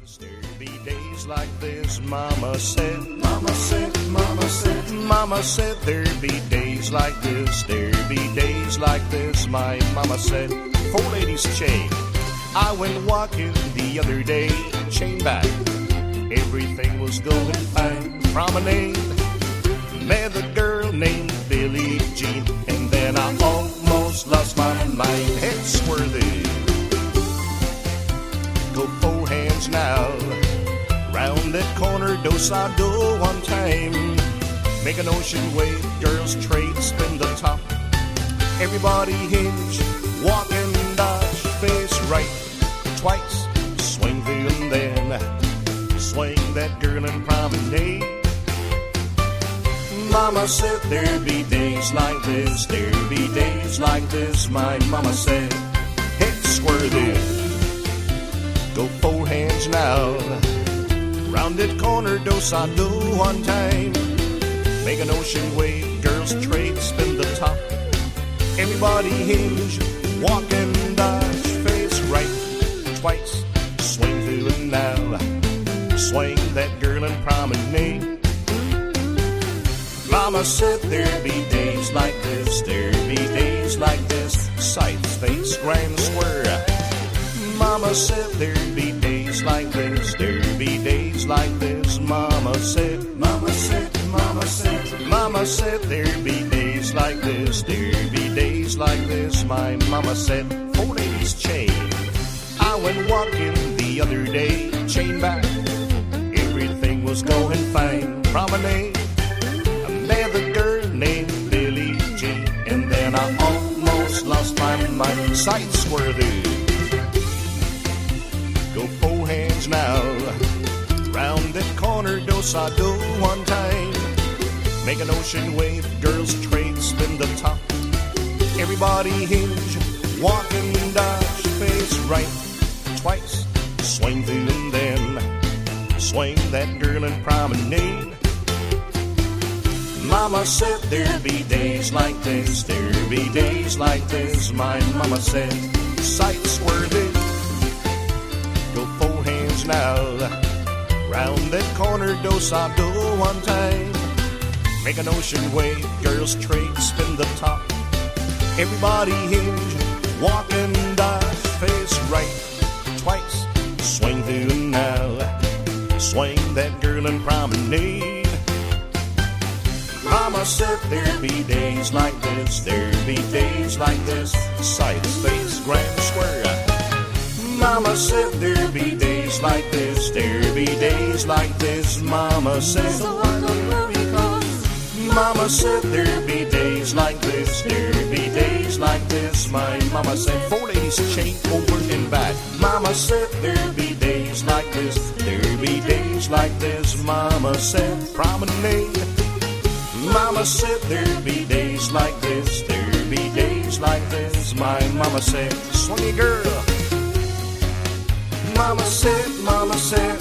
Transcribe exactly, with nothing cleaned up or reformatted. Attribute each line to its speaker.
Speaker 1: There'll be days like this, Mama said. Mama said, Mama said, Mama said there'll be days like this. There'll be days like this, my Mama said. Four ladies chain. I went walking the other day, chain back. Everything was going fine. Promenade, met a girl named Billie Jean, and then I almost lost my mind. Head swerving, go four hands now. Round that corner, dos I do one time. Make an ocean wave, girls trade, spin the top. Everybody hinge, walk and dodge, face right twice, swing through and then swing that girl and promenade. Mama said there'd be days like this, there'd be days like this, my mama said. Head squirted, go four hands now. Round that corner, dos I do one time. Make an ocean wave, girls trade, spin the top. Everybody hinge, walk and dodge, face right twice, swing through and now. Swing that girl and promenade. Mama said there'd be days like this, there'd be days like this. Sights, face, grand square. Mama said there'd be days like this, there'd be days like this. Mama said, Mama said, Mama said, Mama said there'd be days like this, there'd be days like this. My mama said, four ladies chain. I went walking the other day, chain back. Everything was going fine. Promenade, I met a girl named Billie Jean, and then I almost lost my mind. Sights worthy, go four hands now. Round that corner, dos I do one time. Make an ocean wave, girls trade, spin the top. Everybody hinge, walk and dodge, face right twice, swing through and then swing that girl and promenade. Mama said there'd be days like this, there'd be days like this. My mama said, sights worthy, go four hands now. Round that corner, dos I do one time. Make an ocean wave, girls trade, spin the top. Everybody hinge, walk and dodge, face right twice, swing through and now. Swing that girl and promenade. Mama said there'd be days like this, there'd be days like this. Sights, face, grand square. Mama said there'd be days like this, there'd be days like this. Mama said, so I don't worry, cause Mama said there'd be days like this, there'd be days like this. My mama said, four ladies chain over and back. Mama said there'd be days like this, there'd be days like this. Mama said, promenade. Mama said there'd be days like this, there'd be days like this. My mama said, swingy girl. Mama said, Mama said,